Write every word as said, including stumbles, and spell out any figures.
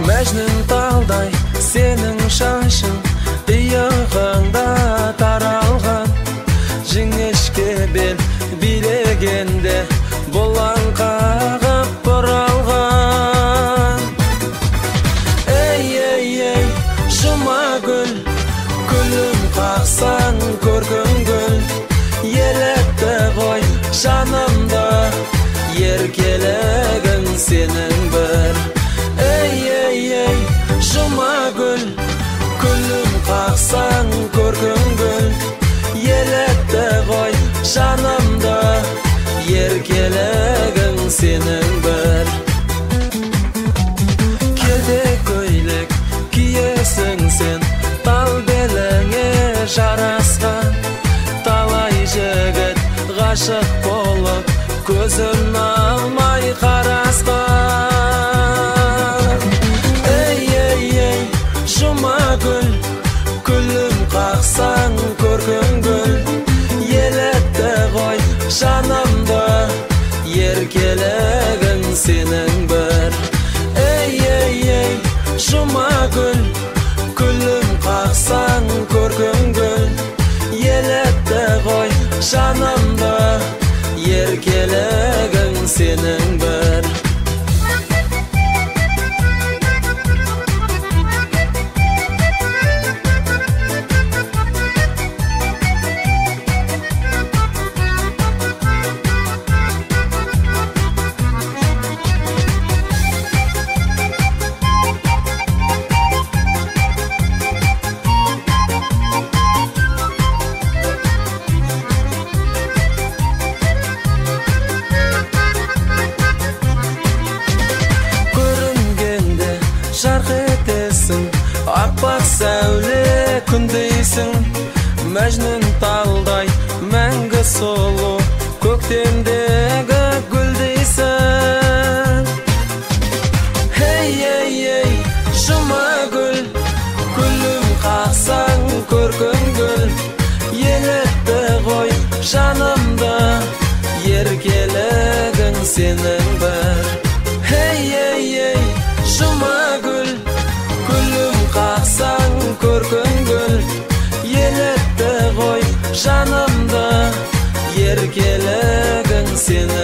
Мәжнүн талдай сенің шашың иығыңда таралған, жіңішке бел билегенде бұлаң қағып бұралған. Ей, ей, ей, Жұмагүл, күлін қақсаң көркің гүл, елетті ғой жанымда, еркелігің сенің бір. Ей, ей, ей, Жұмагүл, күлін қақсаң көркің гүл, елетті ғой жанымда, еркелігің сенің бір. Келде көйлек киесің сен, тал беліңе жарасқан, талай жігіт ғашық болып көзін алмай қарасқан. Ей, ей, ей, Жұмагүл, күлін қақсаң көркің гүл, елетті ғой жанымда, еркелігің сенің бір. Ей, ей, ей, Жұмагүл, күлін қақсаң көркің гүл, елетті ғой жанымда, еркелігің сенің бір. Жарқ етесің, аппақ сәуле күндейсің, Мәжнүн талдай мәңгі сұлу, көктемдегі гүлдейсің. Ей, ей, ей, Жұмагүл, күлін қақсаң көркің гүл, елетті ғой жанымда, еркелігің сенің бір. Ей, ей, ей, Жұмагүл, күлін қақсаң көркің гүл, елетті ғой жанымда, еркелігің сенің